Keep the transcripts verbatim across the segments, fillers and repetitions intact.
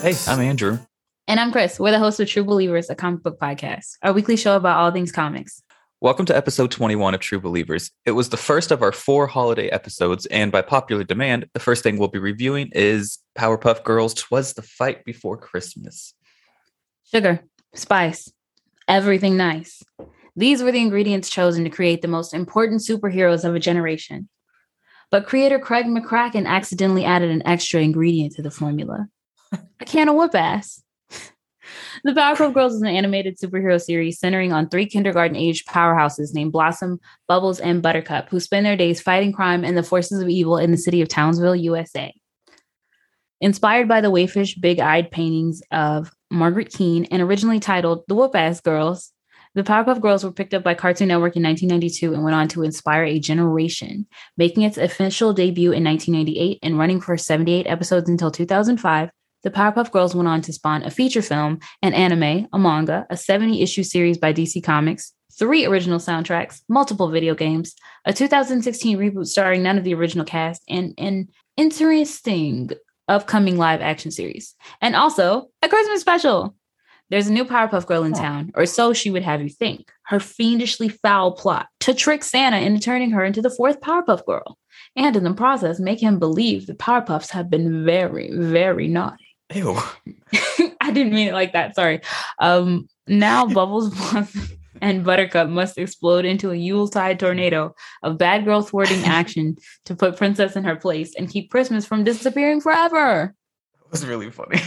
Hey, I'm Andrew. And I'm Chris. We're the hosts of True Believers, a comic book podcast, our weekly show about all things comics. Welcome to episode twenty-one of True Believers. It was the first of our four holiday episodes, and by popular demand, the first thing we'll be reviewing is Powerpuff Girls 'Twas the Fight Before Christmas. Sugar, spice, everything nice. These were the ingredients chosen to create the most important superheroes of a generation. But creator Craig McCracken accidentally added an extra ingredient to the formula. A can of whoop ass. The Powerpuff Girls is an animated superhero series centering on three kindergarten-aged powerhouses named Blossom, Bubbles, and Buttercup, who spend their days fighting crime and the forces of evil in the city of Townsville, U S A. Inspired by the waifish, big-eyed paintings of Margaret Keane and originally titled The Whoop-Ass Girls, the Powerpuff Girls were picked up by Cartoon Network in nineteen ninety-two and went on to inspire a generation, making its official debut in nineteen ninety-eight and running for seventy-eight episodes until two thousand five. The Powerpuff Girls went on to spawn a feature film, an anime, a manga, a seventy-issue series by D C Comics, three original soundtracks, multiple video games, a two thousand sixteen reboot starring none of the original cast, and an interesting upcoming live-action series. And also, a Christmas special. There's a new Powerpuff Girl in town, or so she would have you think. Her fiendishly foul plot to trick Santa into turning her into the fourth Powerpuff Girl, and in the process make him believe the Powerpuffs have been very, very naughty. Ew. I didn't mean it like that. Sorry. Um, now Bubbles, Blossom, and Buttercup must explode into a Yuletide tornado of bad girl thwarting action to put Princess in her place and keep Christmas from disappearing forever. It was really funny.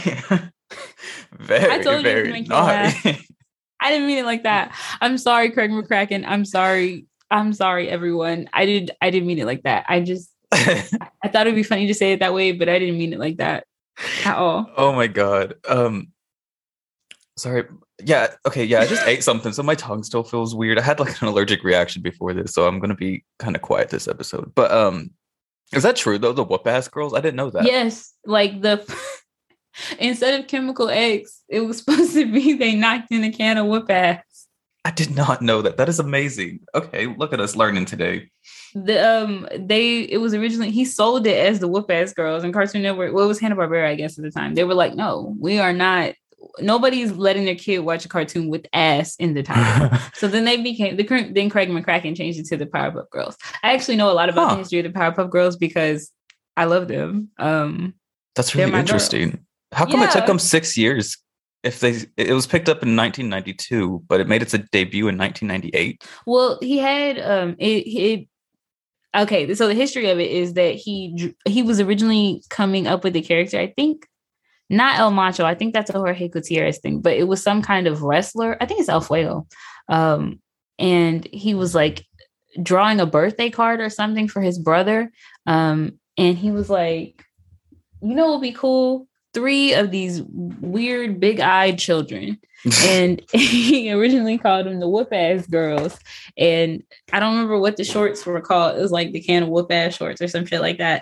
very, I told very you to make naughty. I didn't mean it like that. I'm sorry, Craig McCracken. I'm sorry. I'm sorry, everyone. I did. I didn't mean it like that. I just. I thought it'd be funny to say it that way, but I didn't mean it like that. At all. Oh my god. Um sorry. Yeah, okay, yeah, I just ate something, so my tongue still feels weird. I had like an allergic reaction before this, so I'm gonna be kind of quiet this episode. But um is that true though, the whoop ass girls? I didn't know that. Yes, like the instead of chemical eggs, it was supposed to be they knocked in a can of whoop ass. I did not know that. That is amazing. Okay, look at us learning today. The um they it was originally he sold it as the Whoop Ass Girls, and Cartoon Network, well, it was Hanna-Barbera, I guess, at the time. They were like, no, we are not, nobody's letting their kid watch a cartoon with ass in the title. So then they became the then Craig McCracken changed it to the Powerpuff Girls. I actually know a lot about huh. the history of the Powerpuff Girls because I love them. Um That's really interesting. Girls. How come yeah. it took them six years? If they, it was picked up in nineteen ninety-two, but it made its debut in nineteen ninety-eight. Well, he had um it it okay, so the history of it is that he he was originally coming up with the character, I think, not El Macho. I think that's a Jorge Gutierrez thing, but it was some kind of wrestler. I think it's El Fuego. Um, and he was like drawing a birthday card or something for his brother. Um, and he was like, you know what would be cool? Three of these weird big-eyed children. And he originally called them the Whoop Ass Girls. And I don't remember what the shorts were called. It was like the can of Whoop Ass shorts or some shit like that.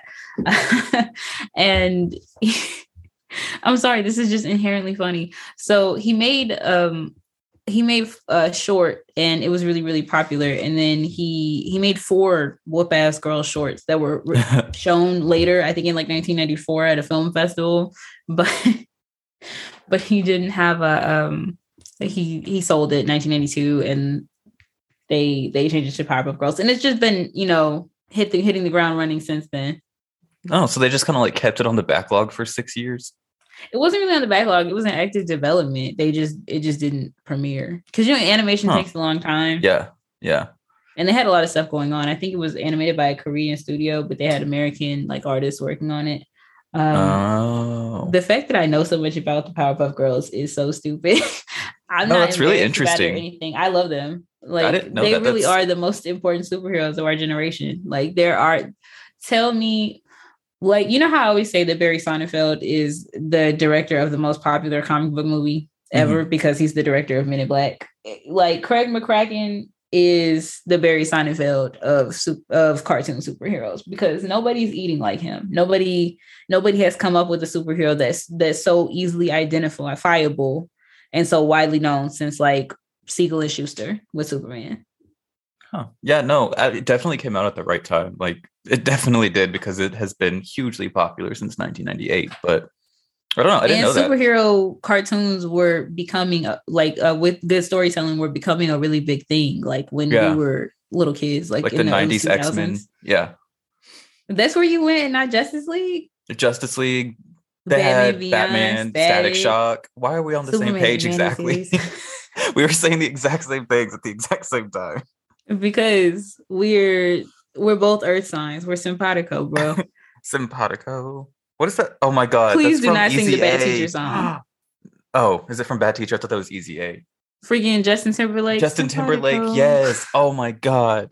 And he, I'm sorry, this is just inherently funny. So he made um he made a short, and it was really, really popular. And then he he made four Whoop Ass Girl shorts that were re- shown later, I think in like nineteen ninety-four at a film festival. But but he didn't have a um he he sold it in nineteen ninety-two, and they they changed it to Powerpuff Girls, and it's just been, you know, hit the, hitting the ground running since then. Oh, so they just kind of like kept it on the backlog for six years. It wasn't really on the backlog. It was in active development. They just it just didn't premiere because, you know, animation huh. takes a long time. Yeah, yeah. And they had a lot of stuff going on. I think it was animated by a Korean studio, but they had American like artists working on it. Um, oh. The fact that I know so much about the Powerpuff Girls is so stupid. I'm no, not that's really interesting. Or anything. I love them. Like they that. really that's... are the most important superheroes of our generation. Like there are. Tell me, like, you know how I always say that Barry Sonnenfeld is the director of the most popular comic book movie ever mm-hmm. because he's the director of Men in Black. Like Craig McCracken is the Barry Sonnenfeld of of cartoon superheroes because nobody's eating like him. Nobody nobody has come up with a superhero that's that's so easily identifiable and so widely known since like Siegel and Schuster with Superman. Huh. Yeah, no, it definitely came out at the right time. Like it definitely did because it has been hugely popular since nineteen ninety-eight. But I don't know. I didn't and know that. superhero cartoons were becoming a, like uh, with good storytelling were becoming a really big thing. Like when Yeah. we were little kids, like, Like in the the early nineties X-Men. two thousands. Yeah. That's where you went, not Justice League. Justice League. They Batman had Beyond, Batman, Static Static, Shock. Why are we on the Superman same page animated exactly? series. We were saying the exact same things at the exact same time. Because we're we're both Earth signs. We're simpatico, bro. Simpatico. What is that? Oh my god, Please that's do from not sing the Bad Easy Teacher A. song. Oh, is it from Bad Teacher? I thought that was Easy A. Freaking Justin Timberlake. Justin Simpatico. Timberlake, yes. Oh my god.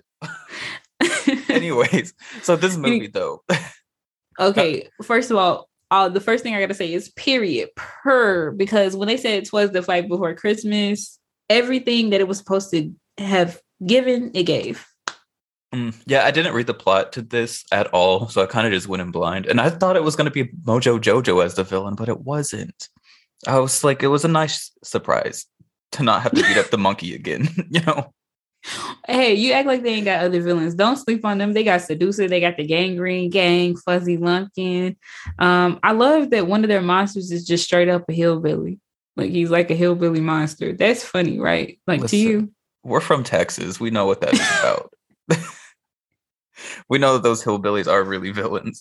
Anyways, so this movie though. Okay, first of all, uh, the first thing I gotta say is period, per, because when they said 'twas the fight before Christmas, everything that it was supposed to have given, it gave. Mm, yeah, I didn't read the plot to this at all, so I kind of just went in blind. And I thought it was going to be Mojo Jojo as the villain, but it wasn't. I was like, it was a nice surprise to not have to beat up the monkey again, you know? Hey, you act like they ain't got other villains. Don't sleep on them. They got Seducer. They got the Gangrene Gang, Fuzzy Lumpkin. Um, I love that one of their monsters is just straight up a hillbilly. Like he's like a hillbilly monster. That's funny, right? Like Listen, to you. We're from Texas. We know what that is about. We know that those hillbillies are really villains.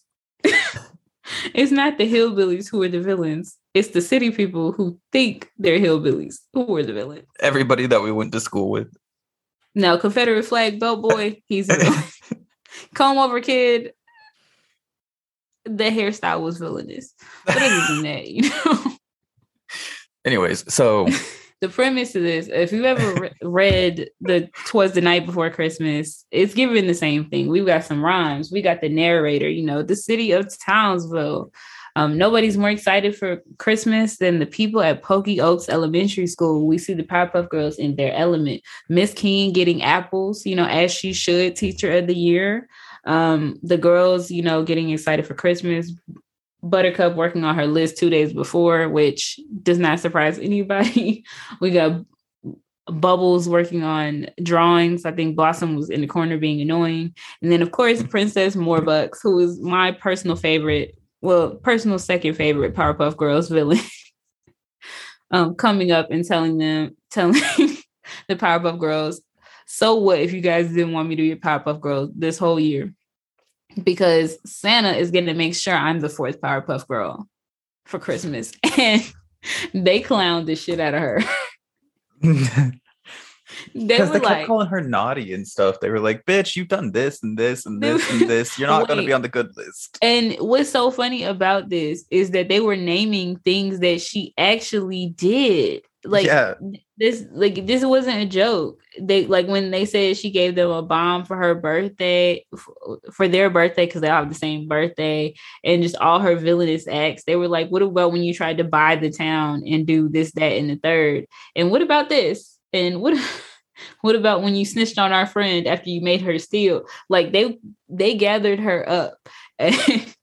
It's not the hillbillies who are the villains. It's the city people who think they're hillbillies who are the villains. Everybody that we went to school with. Now, Confederate flag belt boy, he's a villain. Comb over kid, the hairstyle was villainous. But other than that, you know. Anyways, so the premise of this, if you ever re- read the 'Twas the Night Before Christmas, it's given the same thing. We've got some rhymes. We got the narrator, you know, the city of Townsville. Um, nobody's more excited for Christmas than the people at Pokey Oaks Elementary School. We see the Powerpuff Girls in their element. Miss King getting apples, you know, as she should, teacher of the year. Um, the girls, you know, getting excited for Christmas. Buttercup working on her list two days before, which does not surprise anybody. We got Bubbles working on drawings. I think Blossom was in the corner being annoying. And then, of course, Princess Morbucks, who is my personal favorite, well, personal second favorite Powerpuff Girls villain, um, coming up and telling them, telling the Powerpuff Girls, so what if you guys didn't want me to be a Powerpuff Girl this whole year? Because Santa is going to make sure I'm the fourth Powerpuff Girl for Christmas. And they clowned the shit out of her. They Because were they kept like, calling her naughty and stuff. They were like, bitch, you've done this and this and this and this. You're not going to be on the good list. And what's so funny about this is that they were naming things that she actually did. Like, yeah. this, like, this wasn't a joke. They, like, when they said she gave them a bomb for her birthday, for, for their birthday, because they all have the same birthday, and just all her villainous acts, they were like, what about when you tried to buy the town and do this, that, and the third? And what about this? And what what about when you snitched on our friend after you made her steal? Like, they they gathered her up. And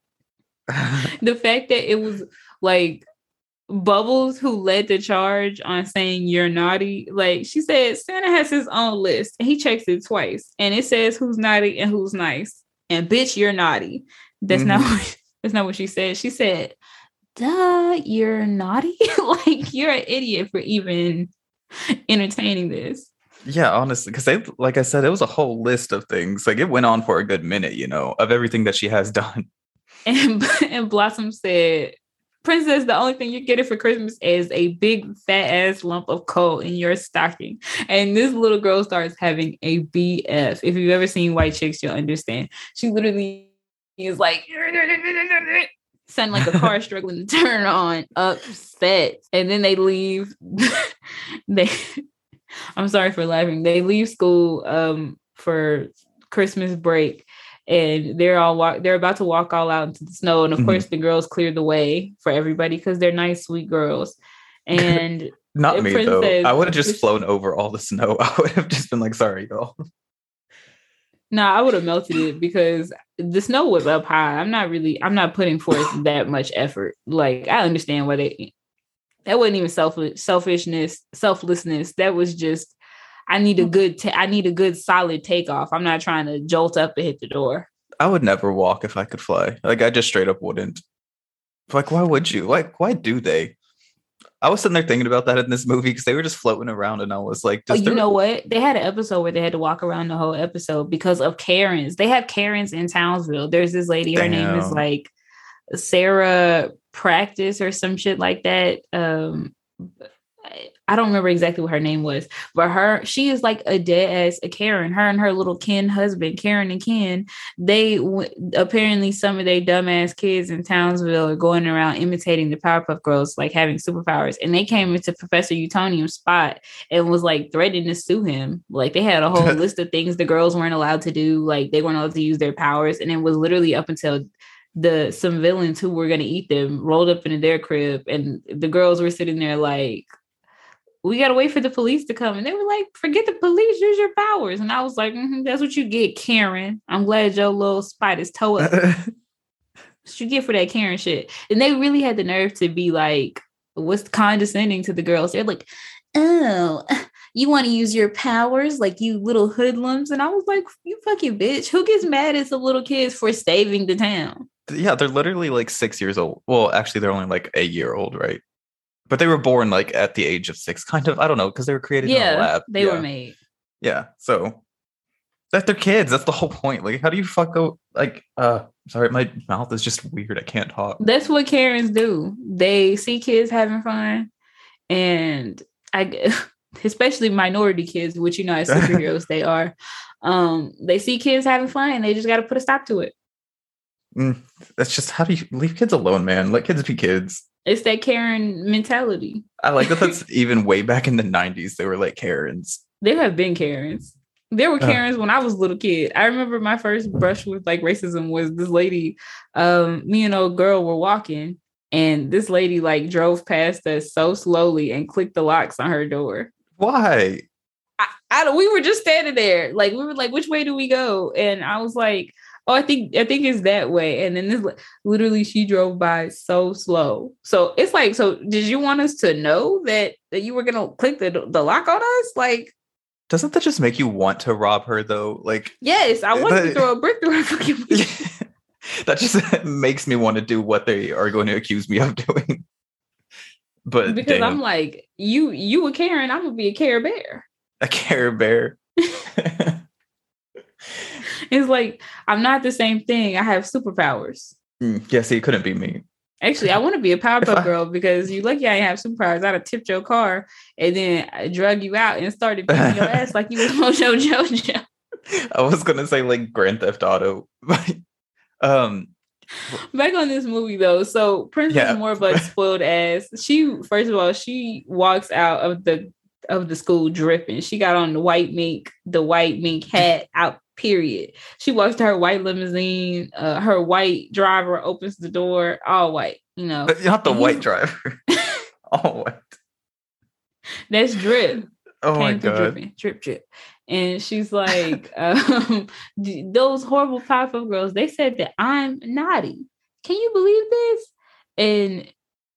the fact that it was like Bubbles who led the charge on saying you're naughty, like she said, Santa has his own list and he checks it twice, and it says who's naughty and who's nice. And bitch, you're naughty. That's mm-hmm. not what, that's not what she said. She said, duh, you're naughty. Like, you're an idiot for even entertaining this. Yeah, honestly, because they, like I said, it was a whole list of things. Like, it went on for a good minute, you know, of everything that she has done. And and Blossom said, Princess, the only thing you're getting for Christmas is a big fat ass lump of coal in your stocking. And this little girl starts having a B F. If you've ever seen White Chicks, you'll understand. She literally is like, sounding like a car struggling to turn on, upset. And then they leave. they, I'm sorry for laughing. They leave school um, for Christmas break. And they're all walk. They're about to walk all out into the snow, and of mm-hmm. course, the girls clear the way for everybody because they're nice, sweet girls. And not me though. I would have just flown over all the snow. I would have just been like, "Sorry, y'all." No, nah, I would have melted it because the snow was up high. I'm not really. I'm not putting forth that much effort. Like, I understand what they. That wasn't even self selfishness, selflessness. That was just. I need a good, ta- I need a good solid takeoff. I'm not trying to jolt up and hit the door. I would never walk if I could fly. Like, I just straight up wouldn't. Like, why would you? Like, why do they? I was sitting there thinking about that in this movie because they were just floating around, and I was like, Oh, does you there... know what? They had an episode where they had to walk around the whole episode because of Karens. They have Karens in Townsville. There's this lady, her name is Damn. like Sarah Practice or some shit like that. Um, I don't remember exactly what her name was, but her, she is like a dead ass a Karen. Her and her little Ken husband, Karen and Ken, they w- apparently some of their dumbass kids in Townsville are going around imitating the Powerpuff Girls, like having superpowers. And they came into Professor Utonium's spot and was like threatening to sue him. Like they had a whole list of things the girls weren't allowed to do. Like they weren't allowed to use their powers. And it was literally up until the some villains who were going to eat them rolled up into their crib, and the girls were sitting there like, we got to wait for the police to come. And they were like, forget the police, use your powers. And I was like, mm-hmm, that's what you get, Karen. I'm glad your little spot is toe up. What you get for that Karen shit. And they really had the nerve to be like, what's condescending to the girls? They're like, oh, you want to use your powers like you little hoodlums? And I was like, you fucking bitch. Who gets mad at some little kids for saving the town? Yeah, they're literally like six years old. Well, actually, they're only like a year old, right? But they were born like at the age of six, kind of. I don't know, because they were created yeah, in a lab. They yeah. were made. Yeah, so that they're kids. That's the whole point. Like, how do you fuck go? Like, uh, sorry, my mouth is just weird. I can't talk. That's what Karens do. They see kids having fun, and I, especially minority kids, which you know as superheroes they are. Um, they see kids having fun, and they just got to put a stop to it. Mm, that's just how do you leave kids alone, man? Let kids be kids. It's that Karen mentality. I like that. That's even way back in the nineties. They were like Karens. There have been Karens. There were Karens uh. when I was a little kid. I remember my first brush with like racism was this lady. Um, me and old girl were walking, and this lady like drove past us so slowly and clicked the locks on her door. Why? I, I don't. We were just standing there, like we were like, which way do we go? And I was like, oh, I think I think it's that way. And then this literally she drove by so slow. So it's like, so did you want us to know that, that you were gonna click the, the lock on us? Like, doesn't that just make you want to rob her though? Like, yes, I wanted that, to throw a brick through her fucking face. That just makes me want to do what they are going to accuse me of doing. But because damn. I'm like, you you a Karen, I'm gonna be a Care Bear. A Care Bear. It's like, I'm not the same thing. I have superpowers. Mm, yeah, see, it couldn't be me. Actually, I want to be a Powerpuff I... Girl because you lucky I didn't have superpowers. I'd have tipped your car and then I drug you out and started beating your ass like you was Mojo Jojo. I was going to say like Grand Theft Auto. But, um, back on this movie though. So Princess yeah. Morbutt spoiled ass. She, first of all, she walks out of the of the school dripping. She got on the white mink, the white mink hat out. Period. She walks to her white limousine. Uh, her white driver opens the door, all white. You know, but not the white driver. All white. That's drip. Oh my god, dripping, drip, drip. And she's like, um, "Those horrible Powerpuff Girls. They said that I'm naughty. Can you believe this?" And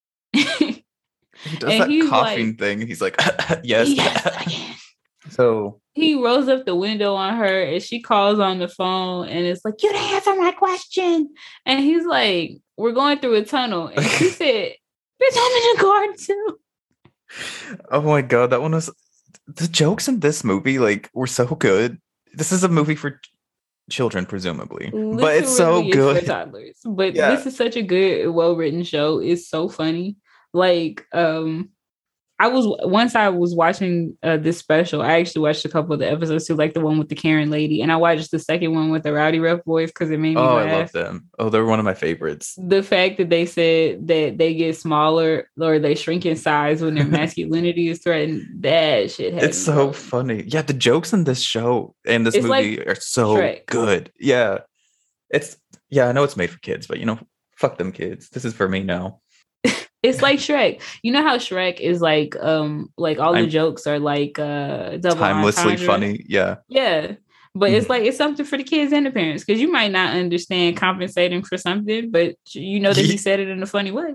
he does and that coughing like, thing. He's like, "Yes, yes, I can." So he rolls up the window on her and she calls on the phone and it's like, you didn't answer my question. And he's like, we're going through a tunnel. And she said, bitch, I'm in a car too. Oh my god, that one was the jokes in this movie like were so good. This is a movie for children, presumably. Literally, but it's so good. For toddlers. But yeah. This is such a good, well-written show. It's so funny. Like, um, I was once I was watching uh, this special. I actually watched a couple of the episodes too, like the one with the Karen lady, and I watched the second one with the Rowdy Rough Boys because it made me oh, laugh. I love them. Oh, they're one of my favorites. The fact that they said that they get smaller or they shrink in size when their masculinity is threatened, that shit. It's so going. funny. Yeah, the jokes in this show and this it's movie like are so Shrek. good. Yeah, it's yeah. I know it's made for kids, but you know, fuck them kids. This is for me now. It's like Shrek. You know how Shrek is like, um, like all the I'm jokes are like uh, double timelessly entendre. funny. Yeah, yeah. But it's like it's something for the kids and the parents because you might not understand compensating for something, but you know that he said it in a funny way.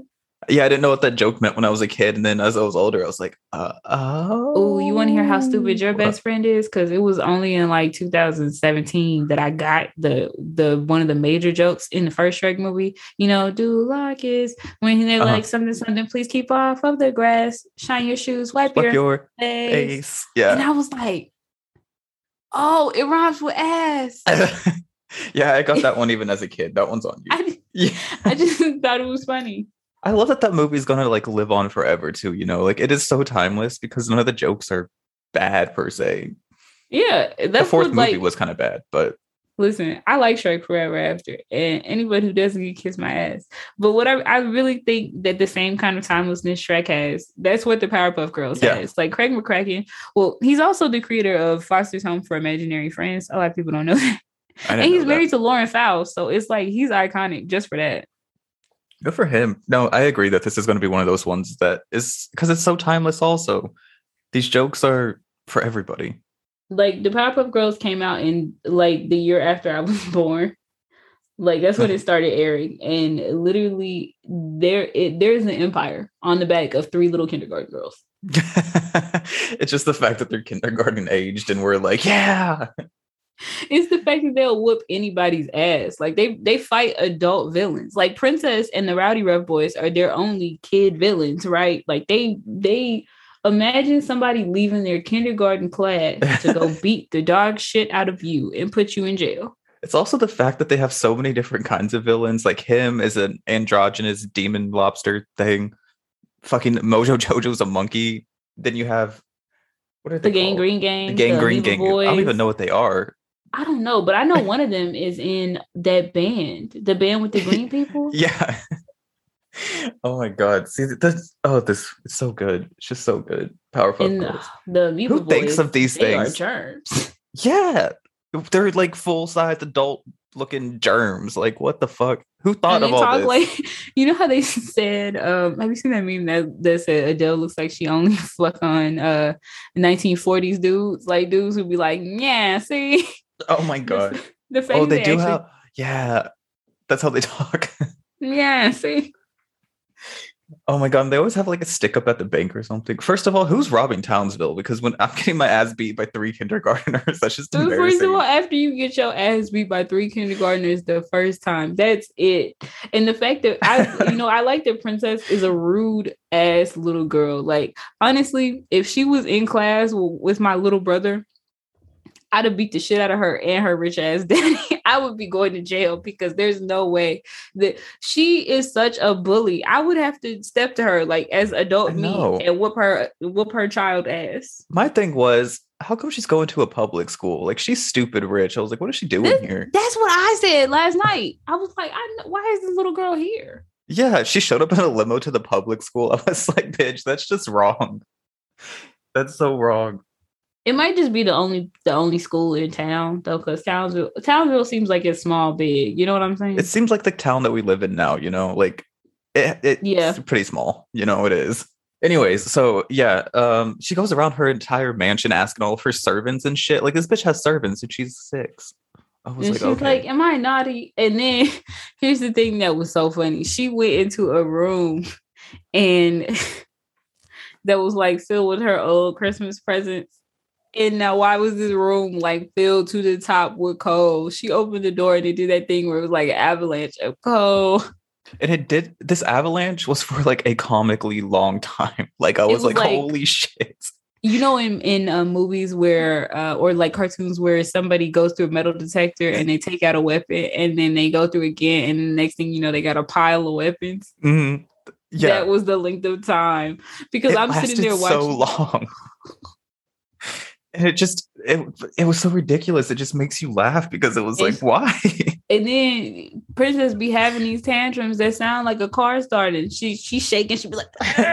Yeah, I didn't know what that joke meant when I was a kid, and then as I was older, I was like, uh, "Oh, oh, you want to hear how stupid your best friend is? Because it was only in like two thousand seventeen that I got the the one of the major jokes in the first Shrek movie. You know, do like is when they're uh-huh. like something something. Please keep off of the grass. Shine your shoes. Wipe, Wipe your, your face. face." Yeah, and I was like, "Oh, it rhymes with ass." Yeah, I got that one even as a kid. That one's on you. I, yeah. I just thought it was funny. I love that that movie is gonna like live on forever too. You know, like it is so timeless because none of the jokes are bad per se. Yeah, that's the fourth what, movie like, was kind of bad, but listen, I like Shrek Forever After, and anybody who doesn't get kiss my ass. But what I, I really think that the same kind of timelessness Shrek has, that's what the Powerpuff Girls Yeah. has. Like Craig McCracken, well, he's also the creator of Foster's Home for Imaginary Friends. A lot of people don't know that. I didn't And he's know that. married to Lauren Faust, so it's like he's iconic just for that. Good for him. No, I agree that this is going to be one of those ones that is because it's so timeless. Also, these jokes are for everybody. Like the Powerpuff Girls came out in like the year after I was born. Like that's when it started airing, and literally there it, there's an empire on the back of three little kindergarten girls. It's just the fact that they're kindergarten aged, and we're like, yeah. It's the fact that they'll whoop anybody's ass. Like they they fight adult villains. Like Princess and the Rowdy Rough Boys are their only kid villains, right? Like they they imagine somebody leaving their kindergarten class to go beat the dog shit out of you and put you in jail. It's also the fact that they have so many different kinds of villains. Like him is an androgynous demon lobster thing. Fucking Mojo Jojo's a monkey. Then you have what are they the Gang called? Green Gang, The Gang the Green Amoeba Gang. Boys. I don't even know what they are. I don't know, but I know one of them is in that band, the band with the green people. Yeah. Oh my god! See, that's oh, this it's so good. It's just so good. Powerpuff and Girls. The Amoeba Who Boys, thinks of these they things? are germs. Yeah, they're like full size adult looking germs. Like what the fuck? Who thought And of they all talk this? like, you know how they said, um, have you seen that meme that, that said Adele looks like she only fuck on uh nineteen forties dudes, like dudes who be like, yeah, see. Oh my god! The, the fact oh, they, they do actually, have. Yeah, that's how they talk. yeah, see. Oh my god! And they always have like a stick up at the bank or something. First of all, who's robbing Townsville? Because when I'm getting my ass beat by three kindergartners, that's just So embarrassing. first of all, after you get your ass beat by three kindergartners the first time, that's it. And the fact that I, you know, I like that Princess is a rude ass little girl. Like honestly, if she was in class with my little brother, I'd have beat the shit out of her and her rich ass daddy. I would be going to jail because there's no way that she is such a bully. I would have to step to her like as adult me and whoop her, whoop her child ass. My thing was, how come she's going to a public school? Like she's stupid rich. I was like, what is she doing this, here? That's what I said last night. I was like, I know, why is this little girl here? Yeah, she showed up in a limo to the public school. I was like, bitch, that's just wrong. That's so wrong. It might just be the only the only school in town though, because Townsville Townsville seems like it's small, big. You know what I'm saying? It seems like the town that we live in now. You know, like it, it yeah, it's pretty small. You know, it is. Anyways, so yeah, um, she goes around her entire mansion asking all of her servants and shit. Like this bitch has servants and she's six. I was and like, she's okay. like, "Am I naughty?" And then here's the thing that was so funny: she went into a room and that was like filled with her old Christmas presents. And now, why was this room like filled to the top with coal? She opened the door and they did that thing where it was like an avalanche of coal. And it did. This avalanche was for like a comically long time. Like I was, was like, like, holy shit. You know, in in uh, movies where uh, or like cartoons where somebody goes through a metal detector and they take out a weapon and then they go through again and the next thing you know they got a pile of weapons. Mm-hmm. Yeah, that was the length of time because it I'm sitting there watching so long. And it just, it, it was so ridiculous. It just makes you laugh because it was and, like, why? And then Princess be having these tantrums that sound like a car started. She she's shaking. She'd be like,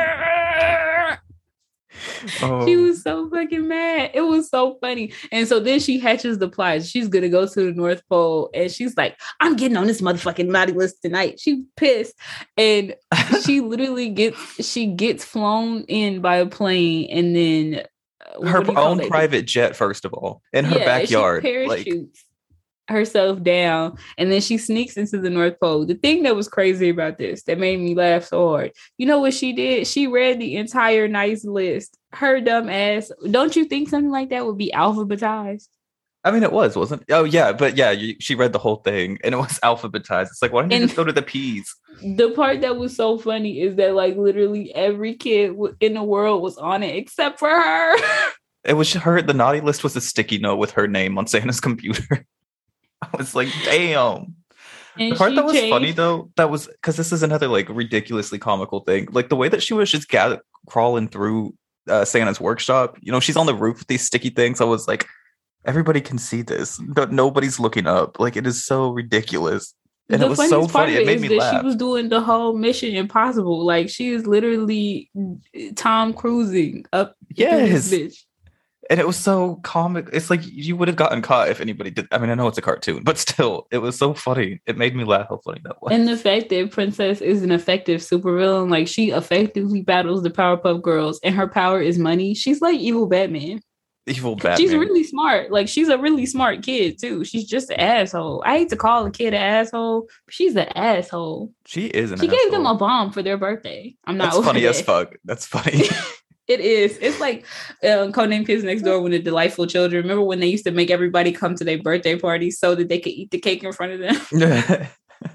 oh. She was so fucking mad. It was so funny. And so then she hatches the plot. She's going to go to the North Pole. And she's like, I'm getting on this motherfucking naughty list tonight. She's pissed. And she literally gets, she gets flown in by a plane and then her own private jet, first of all, in her yeah, backyard. She parachutes. Like, herself down, and then she sneaks into the North Pole. The thing that was crazy about this that made me laugh so hard, you know what she did? She read the entire nice list. Her dumb ass. Don't you think something like that would be alphabetized? I mean, it was, wasn't it? Oh, yeah. But yeah, you, she read the whole thing and it was alphabetized. It's like, why don't you And just go to the P's? the part that was so funny is that like literally every kid w- in the world was on it except for her. It was her. The naughty list was a sticky note with her name on Santa's computer. I was like, damn. And The part she that was changed- funny though, that was because this is another like ridiculously comical thing. Like the way that she was just gather- crawling through uh, Santa's workshop. You know, she's on the roof with these sticky things. I was like, everybody can see this. No, nobody's looking up. Like it is so ridiculous. And the it was funniest so part funny. of It made is me that laugh. she was doing the whole Mission Impossible. Like she is literally Tom Cruising up through Yes. this bitch. And it was so comic. It's like you would have gotten caught if anybody did. I mean, I know it's a cartoon, but still, it was so funny. It made me laugh how funny that was. And the fact that Princess is an effective supervillain, like she effectively battles the Powerpuff Girls, and her power is money. She's like evil Batman. Evil Batman. She's really smart. Like she's a really smart kid too. She's just an asshole. I hate to call a kid an asshole, but she's an asshole. She is an She asshole. gave them a bomb for their birthday. I'm not. That's over funny as that. fuck. That's funny. It is. It's like um, Codename Kids Next Door when the Delightful Children. Remember when they used to make everybody come to their birthday parties so that they could eat the cake in front of them?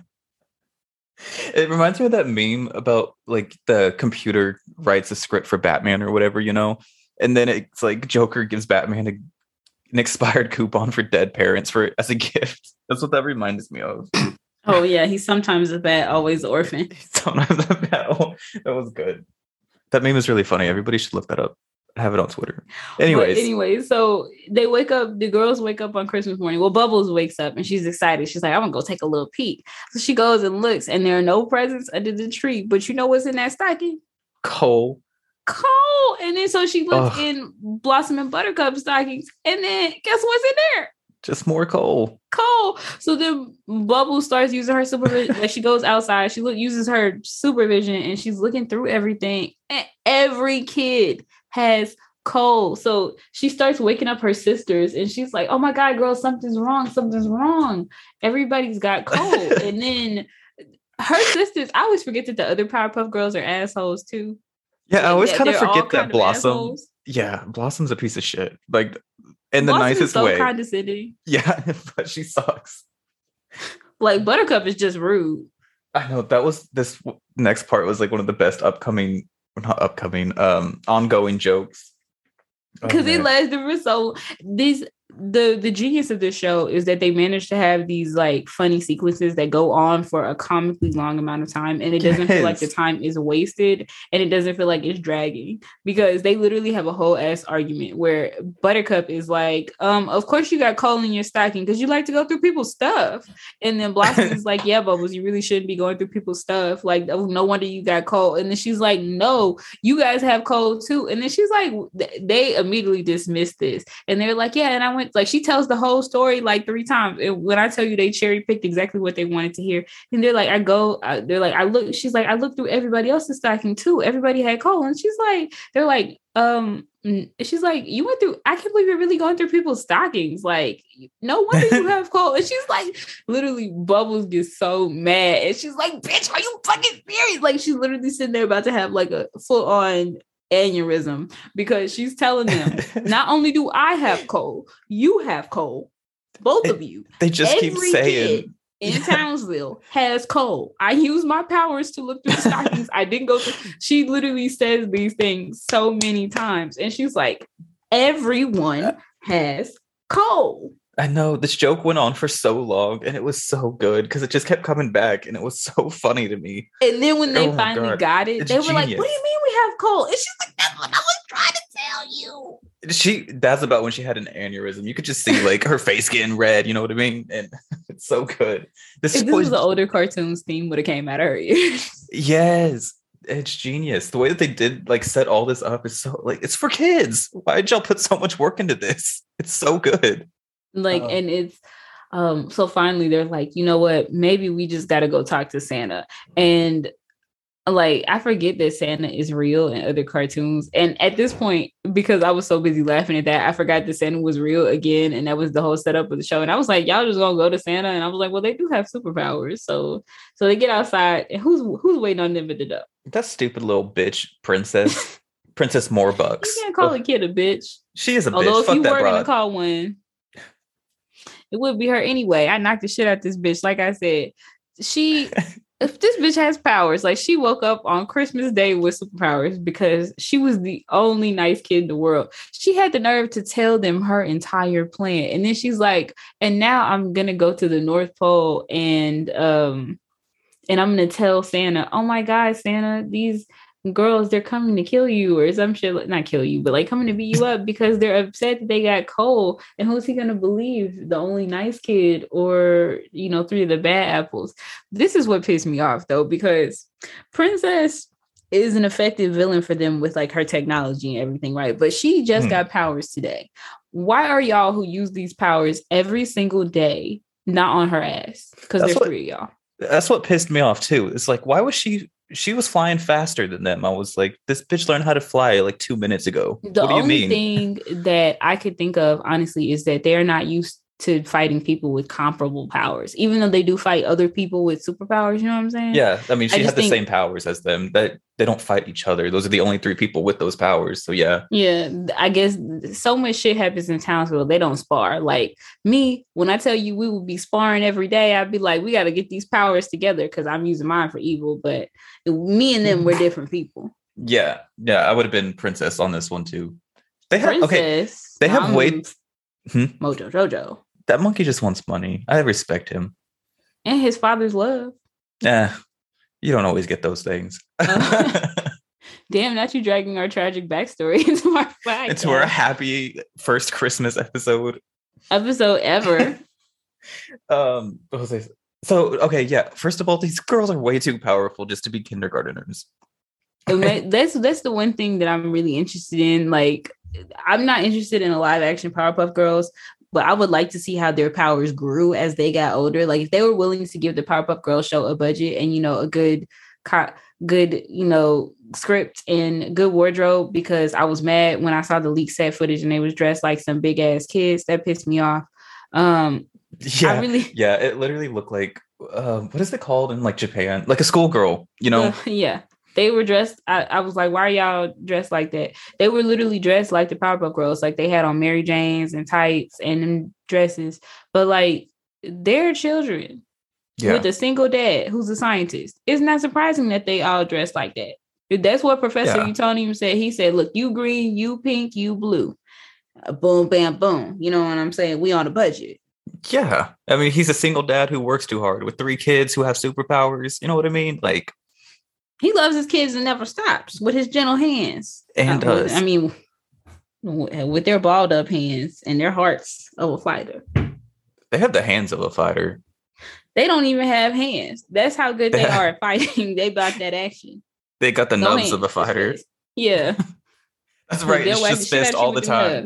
It reminds me of that meme about like the computer writes a script for Batman or whatever, you know, and then it's like Joker gives Batman a, an expired coupon for dead parents for as a gift. That's what that reminds me of. Oh yeah, he's sometimes a bat, always an orphan. Sometimes a battle. That was good. That meme is really funny. Everybody should look that up. I have it on Twitter. Anyways. But anyway, so they wake up, the girls wake up on Christmas morning. Well, Bubbles wakes up and she's excited. She's like, I'm gonna go take a little peek. So she goes and looks, and there are no presents under the tree. But you know what's in that stocking? Cole. Coal. And then so she looks Ugh. in Blossom and Buttercup stockings, and then guess what's in there? Just more coal. Coal. So then Bubble starts using her supervision. Like she goes outside, she look uses her supervision, and she's looking through everything. And every kid has coal. So she starts waking up her sisters, and she's like, "Oh my god, girl, something's wrong. Something's wrong. Everybody's got coal." And then her sisters, I always forget that the other Powerpuff Girls are assholes too. Yeah, I always That kind of they're all forget that kind of Blossom. assholes. Yeah, Blossom's a piece of shit. Like in the Blossom is nicest so way. condescending. Yeah, but she sucks. Like Buttercup is just rude. I know that was this w- next part was like one of the best upcoming, not upcoming, um, ongoing jokes. Oh, Because it man. lasted for so these the the genius of this show is that they managed to have these like funny sequences that go on for a comically long amount of time, and it doesn't feel like the Yes. time is wasted, and it doesn't feel like it's dragging, because they literally have a whole ass argument where Buttercup is like, um of course you got coal in your stocking because you like to go through people's stuff, and then Blossom is like, yeah, Bubbles, you really shouldn't be going through people's stuff, like, oh, no wonder you got coal. And then she's like, no, you guys have coal too. And then she's like, they immediately dismiss this, and they're like, yeah, and I went, like, she tells the whole story like three times. And when I tell you, they cherry picked exactly what they wanted to hear. And they're like, I go, I, they're like, I look, she's like, I looked through everybody else's stocking too. Everybody had coal. And she's like, they're like, um, she's like, you went through, I can't believe you're really going through people's stockings. Like, no wonder you have coal. And she's like, literally, Bubbles gets so mad. And she's like, bitch, are you fucking serious? Like, she's literally sitting there about to have like a full on aneurysm, because she's telling them, not only do I have coal, you have coal, both of you. They just Every keep saying kid in Yeah. Townsville has coal. I use my powers to look through the stockings. I didn't go through. She literally says these things so many times, and she's like, everyone has coal. I know this joke went on for so long and it was so good because it just kept coming back and it was so funny to me. And then when they Oh my finally God. got it, It's they were like, genius. what do you mean we have coal? And she's like, that's what I was trying to tell you. She that's about when she had an aneurysm. You could just see like her face getting red, you know what I mean? And it's so good. This, If this was an older cartoons theme, would have came out of her ears. yes, it's genius. The way that they did like set all this up is so like it's for kids. Why did y'all put so much work into this? It's so good. Like, Oh. and it's um so finally they're like, you know what, maybe we just got to go talk to Santa. And like I forget that Santa is real in other cartoons. And at this point, because I was so busy laughing at that, I forgot that Santa was real again. And that was the whole setup of the show. And I was like, y'all just gonna go to Santa. And I was like, well, they do have superpowers. So so they get outside and who's who's waiting on them to do that? That stupid little bitch princess. Princess Morbucks. You can't call oh, a kid a bitch. She is a Although bitch. if Fuck you that were broad. gonna call one, it would be her anyway. I knocked the shit out this bitch. Like I said, she if this bitch has powers, like she woke up on Christmas Day with superpowers because she was the only nice kid in the world. She had the nerve to tell them her entire plan. And then she's like, and now I'm gonna go to the North Pole and um and I'm gonna tell Santa, oh my God, Santa, these girls, they're coming to kill you or some shit, not kill you, but like coming to beat you up because they're upset that they got coal. And who's he gonna believe? The only nice kid or, you know, three of the bad apples? This is what pissed me off though, because Princess is an effective villain for them with like her technology and everything, right? But she just hmm. got powers today. Why are y'all who use these powers every single day not on her ass? Because there's what, three of y'all. That's what pissed me off too. It's like, why was she She was flying faster than them. I was like, this bitch learned how to fly like two minutes ago. The what do you only mean? thing that I could think of, honestly, is that they're not used to fighting people with comparable powers, even though they do fight other people with superpowers. You know what I'm saying? Yeah. I mean, she I had the think, same powers as them. That they don't fight each other. Those are the only three people with those powers. So yeah. Yeah. I guess so much shit happens in Townsville. They don't spar. Like me, when I tell you we would be sparring every day, I'd be like, we got to get these powers together because I'm using mine for evil. But me and them were different people. Yeah. Yeah. I would have been Princess on this one too. They have, Princess, okay. They have um, way. Hmm? Mojo Jojo. That monkey just wants money. I respect him. And his father's love. Yeah. You don't always get those things. Uh, damn, not you dragging our tragic backstory into our podcast. Into our happy first Christmas episode. Episode ever. um, what was I? So, okay, yeah. First of all, these girls are way too powerful just to be kindergarteners. Okay. That's that's the one thing that I'm really interested in. Like, I'm not interested in a live action Powerpuff Girls, but I would like to see how their powers grew as they got older. Like if they were willing to give the Powerpuff Girls show a budget and, you know, a good, good, you know, script and good wardrobe, because I was mad when I saw the leaked set footage and they was dressed like some big ass kids. That pissed me off. Um, yeah, I really, yeah, it literally looked like, uh, what is it called in like Japan? Like a schoolgirl, you know? Uh, yeah. They were dressed. I, I was like, why are y'all dressed like that? They were literally dressed like the Powerpuff Girls. Like they had on Mary Janes and tights and dresses. But like they're children yeah. with a single dad who's a scientist. It's not surprising that they all dress like that. That's what Professor yeah. Utonium said. He said, look, you green, you pink, you blue. Uh, boom, bam, boom. You know what I'm saying? We on a budget. Yeah. I mean, he's a single dad who works too hard with three kids who have superpowers. You know what I mean? Like, he loves his kids and never stops with his gentle hands. And uh, us. I mean, with their balled up hands and their hearts of a fighter. They have the hands of a fighter. They don't even have hands. That's how good they, they are at fighting. They got that action. They got the no nubs hands, of a fighter. Yeah. That's right. It's just fist all the time.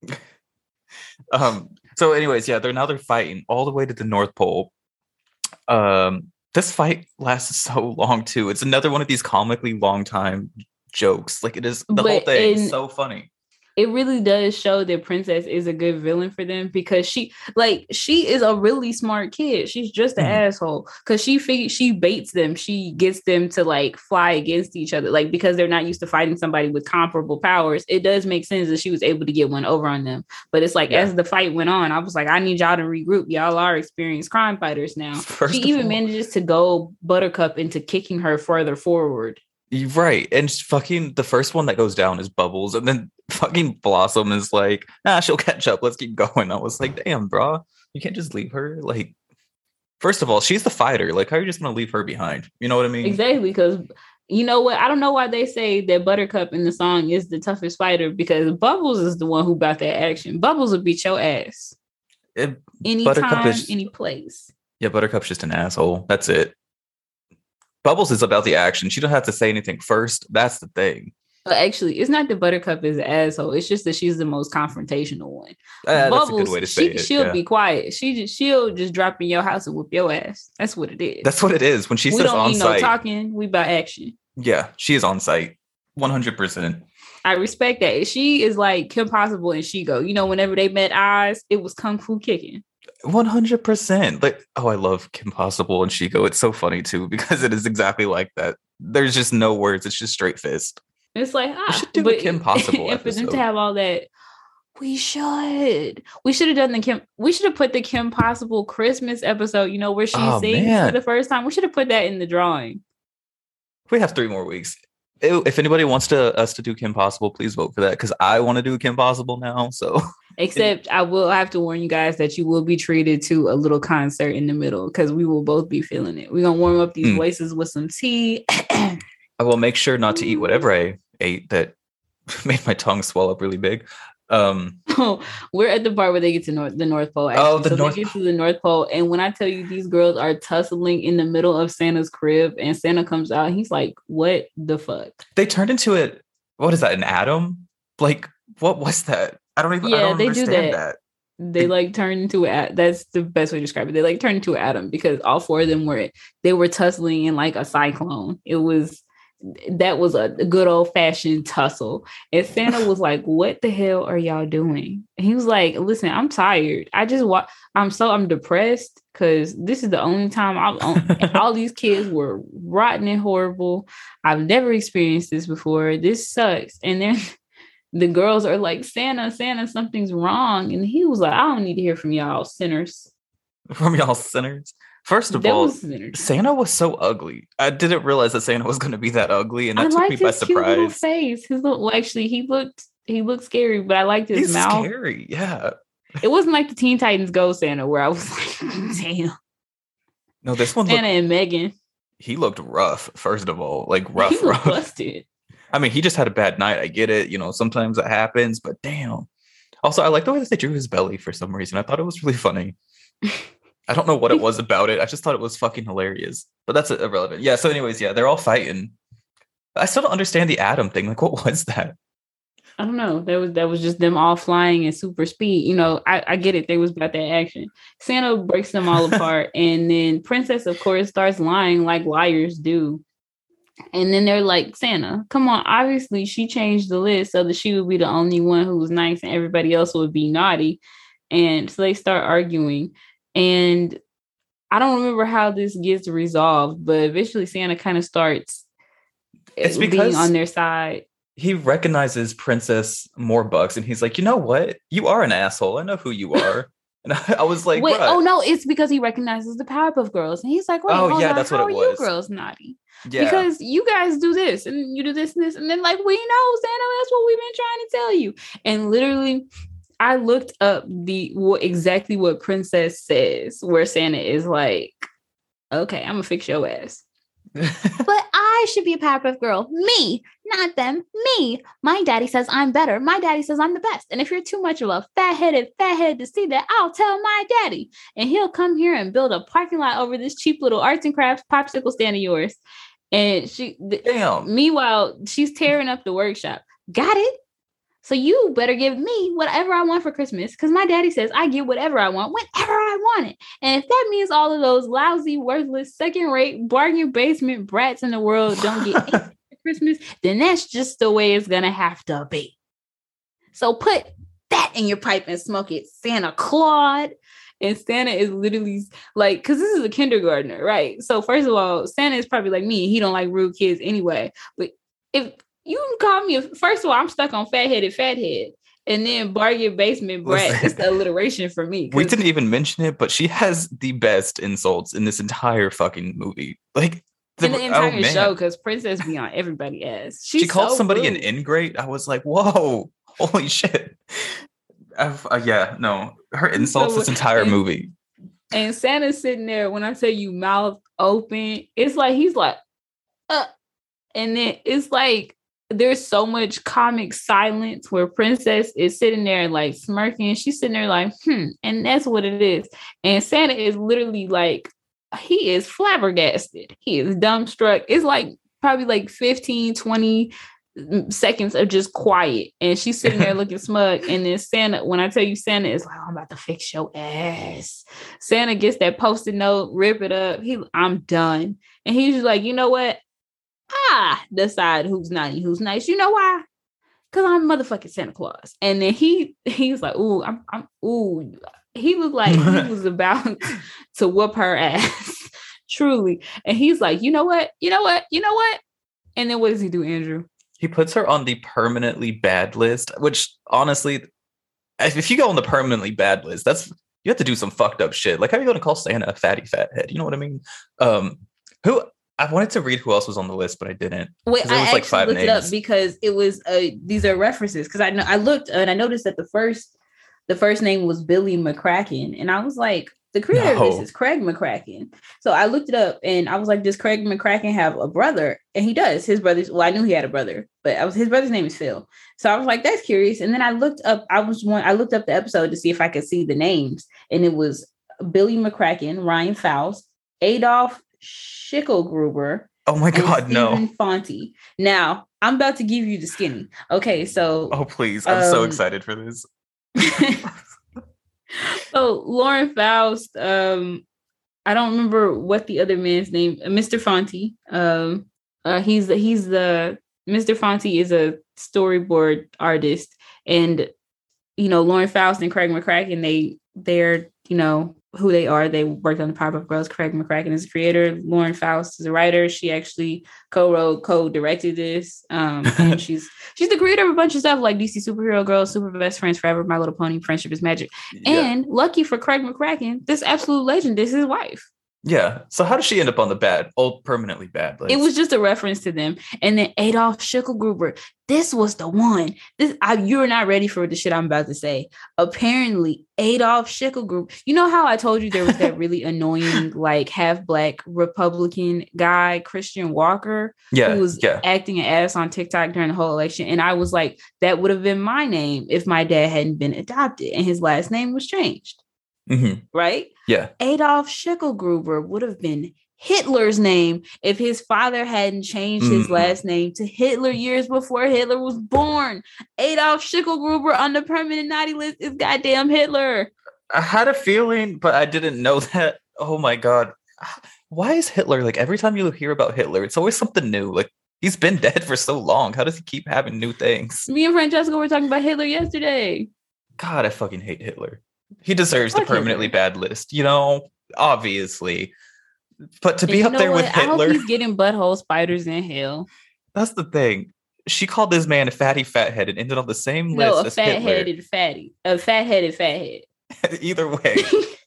um. So anyways, yeah, they're now they're fighting all the way to the North Pole. Um. This fight lasts so long too. It's another one of these comically long time jokes. Like it is the but whole thing is so funny. It really does show that Princess is a good villain for them because she like she is a really smart kid. She's just an mm. asshole because she fig- she baits them. She gets them to like fly against each other, like because they're not used to fighting somebody with comparable powers. It does make sense that she was able to get one over on them. But it's like yeah. as the fight went on, I was like, I need y'all to regroup. Y'all are experienced crime fighters now. First she even all, manages to go Buttercup into kicking her further forward. Right. And fucking the first one that goes down is Bubbles. And then fucking Blossom is like, nah, she'll catch up. Let's keep going. I was like, damn, bro. You can't just leave her. Like, first of all, she's the fighter. Like, how are you just going to leave her behind? You know what I mean? Exactly. Because you know what? I don't know why they say that Buttercup in the song is the toughest fighter because Bubbles is the one who got that action. Bubbles will beat your ass. It, Anytime, is, any place. Yeah, Buttercup's just an asshole. That's it. Bubbles is about the action. She don't have to say anything first. That's the thing. But actually, it's not that Buttercup is an asshole. It's just that she's the most confrontational one. Uh, Bubbles, that's a good way to say she, it. she'll yeah. be quiet. She just she'll just drop in your house and whoop your ass. That's what it is. That's what it is. When she we says don't on need site, no talking. We about action. Yeah, she is on site, one hundred percent. I respect that. She is like Kim Possible and Shigo. You know, whenever they met eyes, it was kung fu kicking. one hundred percent. Like, oh, I love Kim Possible and Shigo. It's so funny too because it is exactly like that. There's just no words. It's just straight fist. It's like, ah, we should do but, a Kim Possible and for them episode. to have all that, we should. We should have done the Kim. We should have put the Kim Possible Christmas episode. You know, where she Oh, sings man. for the first time. We should have put that in the drawing. We have three more weeks. Ew, if anybody wants to us to do Kim Possible, please vote for that because I want to do Kim Possible now. So, Except I will have to warn you guys that you will be treated to a little concert in the middle because we will both be feeling it. We're gonna warm up these Mm. voices with some tea. I will make sure not to eat whatever I ate that made my tongue swell up really big. Um, Oh, we're at the part where they get to north, the North Pole. Actually. Oh, the so North they get to the North Pole, and when I tell you these girls are tussling in the middle of Santa's crib, and Santa comes out, he's like, "What the fuck?" they turned into it. What is that? An atom? Like, what was that? I don't even. I Yeah, don't they do understand that. that. They like turn into a. That's the best way to describe it. They like turned into an atom because all four of them were they were tussling in like a cyclone. It was that was a good old fashioned tussle. And Santa was like, "What the hell are y'all doing?" And he was like, "Listen, I'm tired. I just wa- I'm so I'm depressed because this is the only time I've all these kids were rotten and horrible. I've never experienced this before. This sucks." And then the girls are like, "Santa, Santa, something's wrong." And he was like, "I don't need to hear from y'all sinners." From y'all sinners. First of That all, was sinners. Santa was so ugly. I didn't realize that Santa was going to be that ugly, and that I took me liked by his cute little surprise. face. His little, well, actually, he looked he looked scary, but I liked his He's mouth. scary. Yeah. It wasn't like the Teen Titans Go Santa, where I was like, "Damn, No, this one Santa looked. and Megan." He looked rough. First of all, like rough, He looked rough. busted. I mean, he just had a bad night. I get it. You know, sometimes that happens, but damn. Also, I like the way that they drew his belly for some reason. I thought it was really funny. I don't know what it was about it. I just thought it was fucking hilarious. But that's irrelevant. Yeah. So, anyways, yeah, they're all fighting. I still don't understand the atom thing. Like, what was that? I don't know. That was that was just them all flying in super speed. You know, I, I get it. They was about that action. Santa breaks them all apart, and then Princess, of course, starts lying like liars do. And then they're like, "Santa, come on." Obviously, she changed the list so that she would be the only one who was nice, and everybody else would be naughty. And so they start arguing. And I don't remember how this gets resolved, but eventually Santa kind of starts It's being because on their side. he recognizes Princess Morbucks and he's like, you know what? You are an asshole. I know who you are. And I, I was like, Wait, what? oh no, it's because he recognizes the Powerpuff Girls. And he's like, wait, Oh, hold yeah, on, that's how what are it you was. girls naughty? Yeah. Because you guys do this and you do this and this. And then like, we know, Santa, that's what we've been trying to tell you. And literally, I looked up the what exactly what Princess says, where Santa is like, "Okay, I'm gonna fix your ass." But I should be a Powerpuff Girl. Me, not them. Me. My daddy says I'm better. My daddy says I'm the best. And if you're too much of a fat-headed fathead to see that, I'll tell my daddy. And he'll come here and build a parking lot over this cheap little arts and crafts popsicle stand of yours. And she, th- Damn. meanwhile, she's tearing up the workshop. Got it? So you better give me whatever I want for Christmas, because my daddy says I get whatever I want whenever I want it. And if that means all of those lousy, worthless, second-rate, bargain basement brats in the world don't get anything for Christmas, then that's just the way it's gonna have to be. So put that in your pipe and smoke it, Santa Claus. And Santa is literally like, because this is a kindergartner, right? So first of all, Santa is probably like me. He don't like rude kids anyway. But if you can call me, a, first of all, I'm stuck on fat-headed fathead. And then bargain basement brat Listen, is the alliteration for me. We didn't even mention it, but she has the best insults in this entire fucking movie. Like in the entire oh, man. show, because Princess be on everybody ass. She's She called so somebody rude. an ingrate. I was like, whoa, holy shit. I've- uh, yeah, no, her insults So- this entire and- movie. And Santa's sitting there, when I tell you mouth open, it's like he's like, uh, and then it's like there's so much comic silence where Princess is sitting there like smirking. She's sitting there like, hmm, and that's what it is. And Santa is literally like, he is flabbergasted. He is dumbstruck. It's like probably like fifteen, twenty seconds of just quiet, and she's sitting there looking smug. And then Santa, when I tell you Santa is like, I'm about to fix your ass. Santa gets that post-it note, rip it up. He, I'm done. And he's just like, you know what? I decide who's naughty, who's nice. You know why? Because I'm motherfucking Santa Claus. And then he he's like, ooh, I'm, I'm ooh. He looked like he was about to whoop her ass, truly. And he's like, you know what? You know what? You know what? And then what does he do, Andrew? He puts her on the permanently bad list, which honestly, if you go on the permanently bad list, that's you have to do some fucked up shit. Like, how are you going to call Santa a fatty fat head? You know what I mean? Um, who I wanted to read who else was on the list, but I didn't. Wait, I was actually like five looked names. it up because it was uh, these are references. Because I know I looked and I noticed that the first the first name was Billy McCracken, and I was like, the creator No. of this is Craig McCracken. So I looked it up and I was like, does Craig McCracken have a brother? And he does. His brother's, well, I knew he had a brother, but I was his brother's name is Phil. So I was like, that's curious. And then I looked up, I was one, I looked up the episode to see if I could see the names. And it was Billy McCracken, Ryan Faust, Adolf Schickelgruber. Oh my God, no. Stephen Fonte. Now, I'm about to give you the skinny. Okay, so. Oh, please. I'm um, so excited for this. So Lauren Faust, um, I don't remember what the other man's name, uh, Mister Fonte. Um, uh, he's the, he's the Mister Fonte is a storyboard artist, and you know Lauren Faust and Craig McCracken, they they're you know who they are. They worked on the Powerpuff Girls. Craig McCracken is a creator. Lauren Faust is a writer. She actually co-wrote, co-directed this. Um, and she's she's the creator of a bunch of stuff like D C Superhero Girls, Super Best Friends Forever, My Little Pony, Friendship is Magic. Yeah. And lucky for Craig McCracken, this absolute legend is his wife. Yeah. So how does she end up on the bad, old permanently bad list? It was just a reference to them. And then Adolf Schickelgruber, this was the one. This I, you're not ready for the shit I'm about to say. Apparently, Adolf Schickelgruber. You know how I told you there was that really annoying, like half black Republican guy, Christian Walker, yeah, who was yeah. acting an ass on TikTok during the whole election. And I was like, that would have been my name if my dad hadn't been adopted and his last name was changed. Mm-hmm. Right? Yeah. Adolf Schickelgruber would have been Hitler's name if his father hadn't changed his mm-hmm. last name to Hitler years before Hitler was born. Adolf Schickelgruber on the permanent naughty list is goddamn Hitler. I had a feeling, but I didn't know that. Oh my God. Why is Hitler, like every time you hear about Hitler, it's always something new. Like he's been dead for so long. How does he keep having new things? Me and Francesca were talking about Hitler yesterday. God, I fucking hate Hitler. He deserves Fuck the permanently Hitler. bad list, you know, obviously. But to be and up there what? with Hitler. I hope he's getting butthole spiders in hell. That's the thing. She called this man a fatty fathead and ended on the same list no, a as fat-headed fatty. A fat-headed fathead. Either way.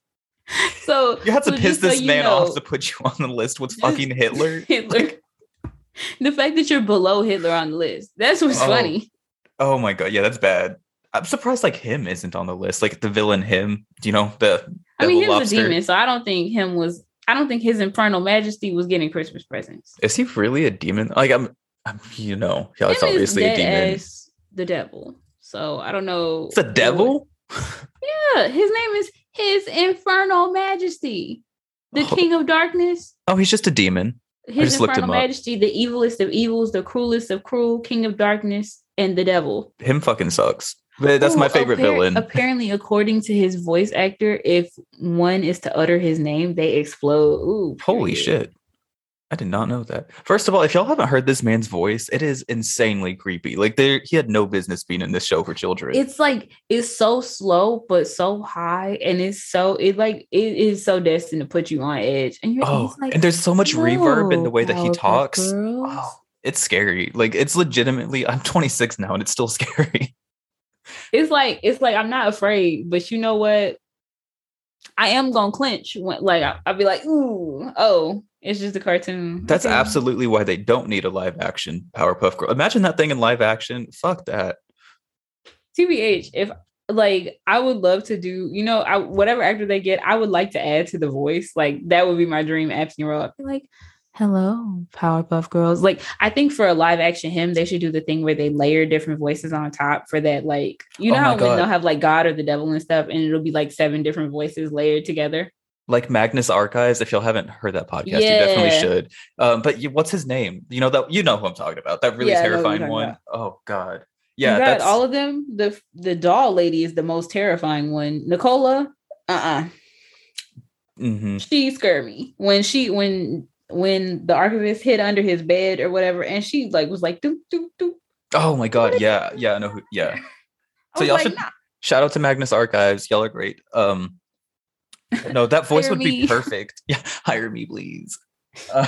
So you have to so piss this so man know, off to put you on the list with fucking Hitler. Hitler. Like, the fact that you're below Hitler on the list. That's what's oh, funny. Oh my God. Yeah, that's bad. I'm surprised like him isn't on the list. Like the villain him, you know, the I mean, he was lobster. a demon, so I don't think him was I don't think his infernal majesty was getting Christmas presents. Is he really a demon? Like I'm, I'm you know, yeah, it's him obviously a demon. As the devil. So I don't know. It's a devil? Yeah, his name is his infernal majesty. The oh. king of darkness. Oh, he's just a demon. His infernal majesty, the evilest of evils, the cruelest of cruel, king of darkness, and the devil. Him fucking sucks. That's Ooh, my favorite appar- villain. Apparently, according to his voice actor, if one is to utter his name, they explode. Ooh, holy shit. I did not know that. First of all, if y'all haven't heard this man's voice, it is insanely creepy. Like there, he had no business being in this show for children. It's like it's so slow, but so high, and it's so it like it is so destined to put you on edge. And you're oh, like, and there's so much no, reverb in the way that he talks. Girls. Oh, it's scary. Like it's legitimately. I'm twenty-six now, and it's still scary. It's like it's like I'm not afraid, but you know what? I am gonna clench when like I, I'll be like, ooh, oh, it's just a cartoon. That's okay. absolutely why they don't need a live action Powerpuff Girl. Imagine that thing in live action. Fuck that. T B H, if like I would love to do, you know, I, whatever actor they get, I would like to add to the voice. Like that would be my dream acting role. I'd be like, hello, Powerpuff Girls. Like, I think for a live action him, they should do the thing where they layer different voices on top for that. Like, you know oh how when they'll have like God or the devil and stuff, and it'll be like seven different voices layered together. like Magnus Archives. If y'all haven't heard that podcast, Yeah. you definitely should. Um, but you, what's his name? You know that you know who I'm talking about. That really Yeah, I know who you're terrifying talking one. about. Oh God. Yeah, Yeah, God, that's all of them. The the doll lady is the most terrifying one. Nicola, uh-uh. mhm. She scared me when she when when the archivist hid under his bed or whatever, and she like was like, doop doop doop. Oh my What God. is Yeah, yeah, I know who. Yeah. I So was y'all like, should nah, shout out to Magnus Archives. Y'all are great. Um, no, that voice hire would be me. perfect. Yeah, hire me, please. Uh,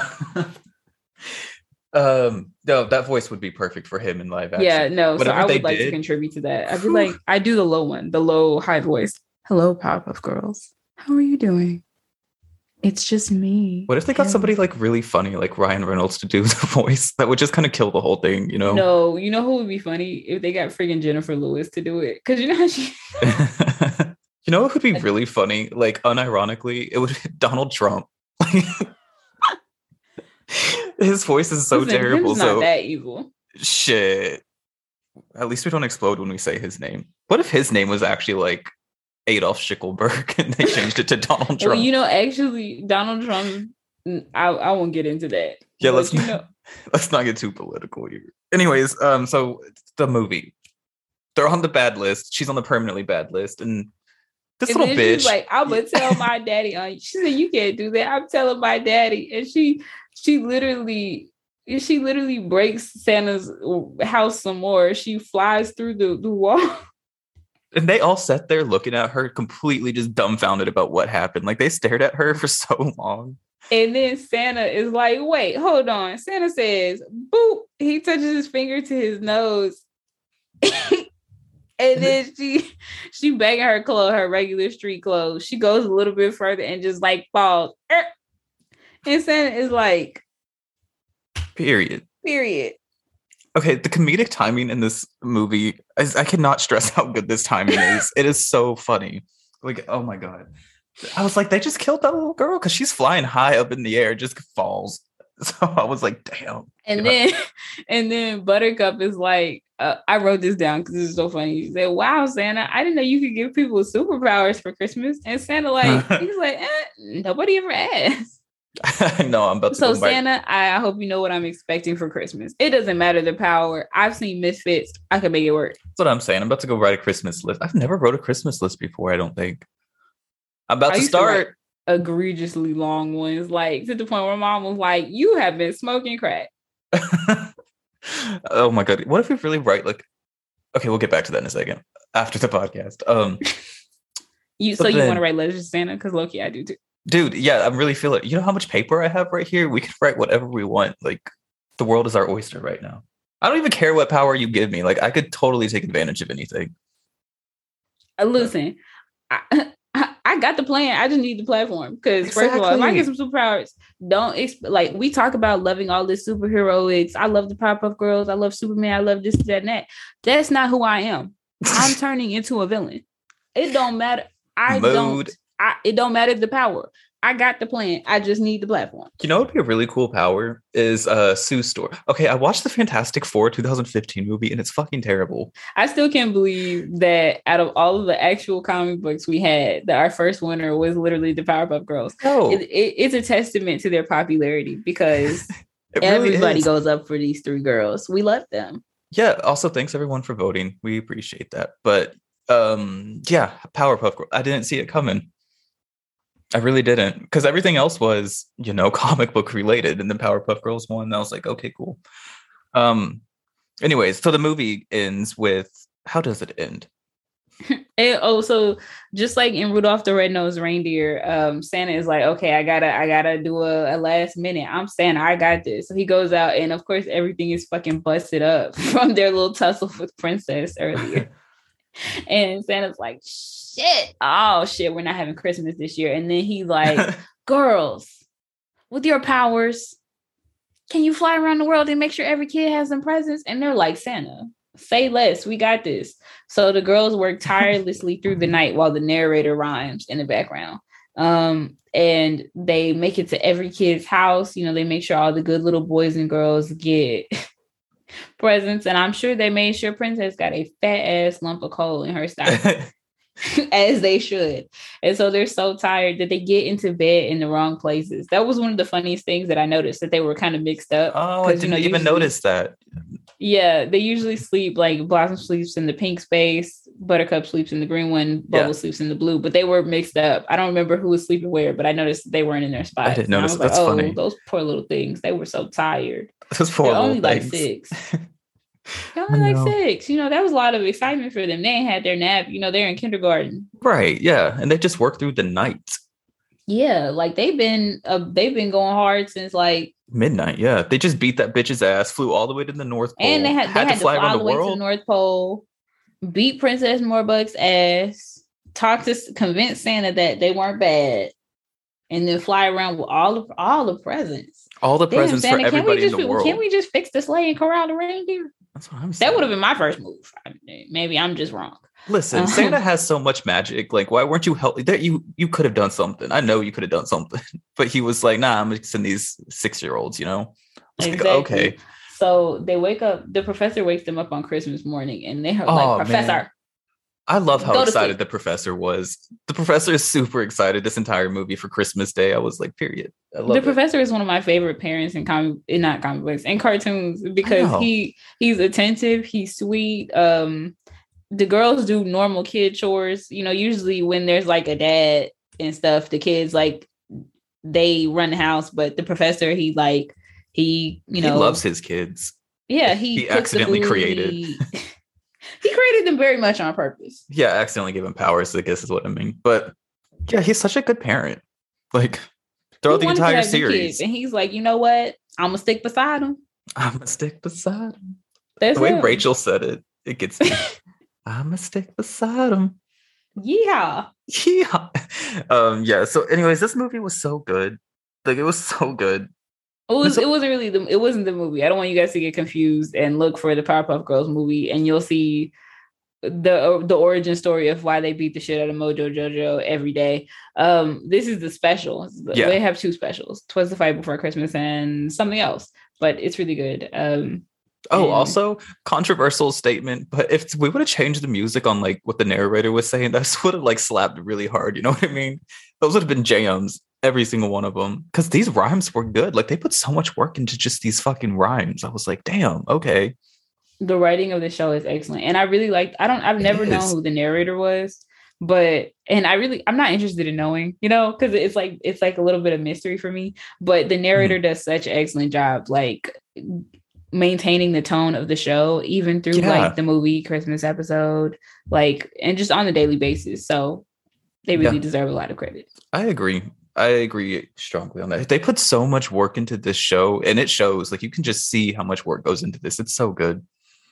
um, no, that voice would be perfect for him in live action. Yeah, no. Whatever so I they would like did- to contribute to that. I'd be Whew. like, I do the low one, the low high voice. Hello, Powerpuff Girls. How are you doing? It's just me. What if they got Hello. somebody like really funny, like Ryan Reynolds, to do the voice? That would just kind of kill the whole thing, you know? No, you know who would be funny if they got friggin' Jennifer Lewis to do it? Because you know how she. You know what would be really funny? Like, unironically, it would be Donald Trump. His voice is so Listen, terrible. him's So not that evil. shit. At least we don't explode when we say his name. What if his name was actually like Adolf Schickelberg and they changed it to Donald Trump? Well, you know, actually, Donald Trump. I I won't get into that. Yeah, But let's you not, know. let's not get too political here. Anyways, um, so the movie, they're on the bad list. She's on the permanently bad list, and this And little then bitch. she's like, I'm gonna tell my daddy on you. She said, you can't do that. I'm telling my daddy. And she she literally she literally breaks Santa's house some more. She flies through the, the wall. And they all sat there looking at her completely just dumbfounded about what happened. Like they stared at her for so long. And then Santa is like, wait, hold on. Santa says, boop. He touches his finger to his nose. And then she she bagging her clothes, her regular street clothes. She goes a little bit further and just like falls. Er. And Santa is like, Period. period. Okay, the comedic timing in this movie, I, I cannot stress how good this timing is. It is so funny. Like, oh my God. I was like, they just killed that little girl because she's flying high up in the air, just falls. So I was like, damn. And Yeah. then and then Buttercup is like, uh, I wrote this down because this is so funny. He said, wow, Santa, I didn't know you could give people superpowers for Christmas. And Santa like, he's like, eh, nobody ever asked. I know, I'm about to So go bite- Santa, I hope you know what I'm expecting for Christmas. It doesn't matter the power. I've seen Misfits. I can make it work. That's what I'm saying. I'm about to go write a Christmas list. I've never wrote a Christmas list before, I don't think. I'm about I to used to write start. egregiously long ones, like to the point where mom was like, you have been smoking crack. Oh my God. What if we really write like, okay, we'll get back to that in a second after the podcast. Um, You But so you then- want to write letters to Santa? Because Loki, I do too. Dude, yeah, I'm really feeling. You know how much paper I have right here? We can write whatever we want. Like, the world is our oyster right now. I don't even care what power you give me. Like, I could totally take advantage of anything. Uh, listen, I, I, I got the plan. I just need the platform. Because first of all, if I get some superpowers, don't exp- like we talk about loving all this superheroics. I love the Powerpuff Girls. I love Superman. I love this, that, and that. That's not who I am. I'm turning into a villain. It don't matter. I Mode. don't. I, it don't matter the power. I got the plan. I just need the platform. You know what would be a really cool power is uh Sue Storm. Okay, I watched the Fantastic Four twenty fifteen movie and it's fucking terrible. I still can't believe that out of all of the actual comic books we had, that our first winner was literally the Powerpuff Girls. No, It, it, it's a testament to their popularity because it really everybody is. goes up for these three girls. We love them. Yeah, also thanks everyone for voting. We appreciate that. But um yeah, Powerpuff Girl. I didn't see it coming. I really didn't, because everything else was, you know, comic book related, and then Powerpuff Girls won. And I was like, okay, cool. Um, anyways, so the movie ends with, how does it end? And also, just like in Rudolph the Red-Nosed Reindeer, um, Santa is like, okay, I gotta, I gotta do a, a last minute. I'm Santa, I got this. So he goes out, and of course, everything is fucking busted up from their little tussle with Princess earlier. And Santa's like, shit, oh shit, we're not having Christmas this year. And then he's like, girls, with your powers, can you fly around the world and make sure every kid has some presents? And they're like, Santa, say less, we got this. So the girls work tirelessly through the night while the narrator rhymes in the background. Um, and they make it to every kid's house. You know, they make sure all the good little boys and girls get presents. And I'm sure they made sure Princess got a fat ass lump of coal in her stocking. as they should. And so they're so tired that they get into bed in the wrong places. That was one of the funniest things that I noticed, that they were kind of mixed up. Oh, I didn't you know, even usually, notice that. Yeah, they usually sleep, like Blossom sleeps in the pink space, Buttercup sleeps in the green one, Bubble yeah. sleeps in the blue, but they were mixed up. I don't remember who was sleeping where, but I noticed they weren't in their spots. I didn't notice. I was That's like, oh, funny. Those poor little things. They were so tired. Those poor They're only things. like six. They're only like six. You know, that was a lot of excitement for them. They ain't had their nap. You know, they're in kindergarten. Right. Yeah. And they just work through the night. Yeah. Like they've been, uh, they've been going hard since like midnight. Yeah. They just beat that bitch's ass, flew all the way to the North Pole. And they had, they had, had to fly, fly all the way world. to the North Pole, beat Princess Morbuck's ass, talk to, convince Santa that they weren't bad, and then fly around with all of all the presents. All the Damn, presents Santa, for everybody just, in the world. Can't we just fix the sleigh and corral the reindeer? That's what I'm saying. That would have been my first move. I mean, maybe I'm just wrong. Listen, um, Santa has so much magic. Like, why weren't you helping? That you you could have done something. I know you could have done something, but he was like, "Nah, I'm mixing these six year olds." You know, exactly. Like, okay. So they wake up. The professor wakes them up on Christmas morning, and they're oh, like, "Professor." Man. I love how excited the professor was. The professor is super excited this entire movie for Christmas Day. I was like, period. I love the it. professor is one of my favorite parents in comic, in not comic books, in cartoons, because he he's attentive, he's sweet. Um, the girls do normal kid chores. You know, usually when there's like a dad and stuff, the kids like they run the house, but the professor, he like he you know he loves his kids. Yeah, he he accidentally created. He created them very much on purpose. Yeah, accidentally gave him powers, I guess is what I mean. But yeah, he's such a good parent. Like throughout the entire series. And he's like, you know what? I'm gonna stick beside him. I'm gonna stick beside him. That's the way him. Rachel said it, it gets me. I'm gonna stick beside him. Yeah. Yeah. Um, yeah. So, anyways, this movie was so good. Like it was so good. It was. It wasn't really the. It wasn't the movie. I don't want you guys to get confused and look for the Powerpuff Girls movie, and you'll see the the origin story of why they beat the shit out of Mojo Jojo every day. Um, this is the special. Yeah. They have two specials: "Twas the Fight Before Christmas" and something else. But it's really good. Um, oh, and- also controversial statement. But if we would have changed the music on like what the narrator was saying, that would have like slapped really hard. You know what I mean? Those would have been jams. Every single one of them, because these rhymes were good. Like they put so much work into just these fucking rhymes. I was like, damn, okay. The writing of the show is excellent, and I really like. I don't. I've never known who the narrator was, but and I really, I'm not interested in knowing. You know, because it's like it's like a little bit of mystery for me. But the narrator mm-hmm. does such an excellent job, like maintaining the tone of the show, even through yeah. like the movie Christmas episode, like and just on a daily basis. So they really yeah. deserve a lot of credit. I agree. I agree strongly on that. They put so much work into this show, and it shows. Like you can just see how much work goes into this. It's so good.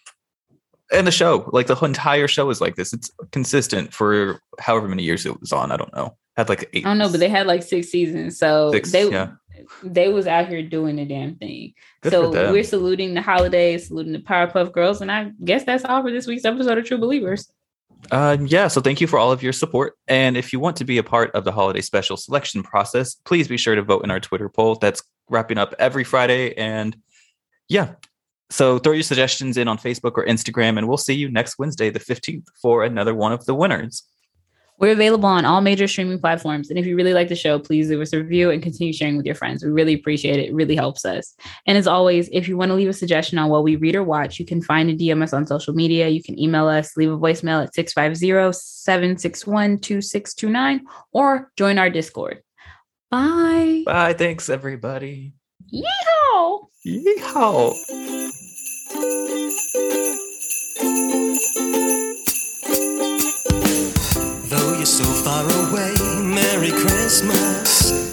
And the show, like the entire show is like this. It's consistent for however many years it was on. I don't know. Had like eight. I don't know, but they had like six seasons. So six, they yeah. they was out here doing the damn thing. Good so for them. We're saluting the holidays, saluting the Powerpuff Girls, and I guess that's all for this week's episode of True Believers. Uh, yeah, so thank you for all of your support. And if you want to be a part of the holiday special selection process, please be sure to vote in our Twitter poll. That's wrapping up every Friday. And yeah, so throw your suggestions in on Facebook or Instagram, and we'll see you next Wednesday, the fifteenth, for another one of the winners. We're available on all major streaming platforms. And if you really like the show, please leave us a review and continue sharing with your friends. We really appreciate it. It really helps us. And as always, if you want to leave a suggestion on what we read or watch, you can find and D M us on social media. You can email us, leave a voicemail at six five zero, seven six one, two six two nine, or join our Discord. Bye. Bye. Thanks, everybody. Yeehaw. Yeehaw. Though you're so far away, Merry Christmas.